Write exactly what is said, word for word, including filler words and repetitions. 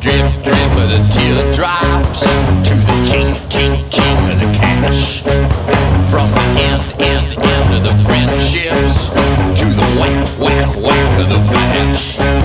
drip, drip of the teardrops to the ching, ching, ching of the cash. From the end, end, end of the friendships to the whack, whack, whack of the bash.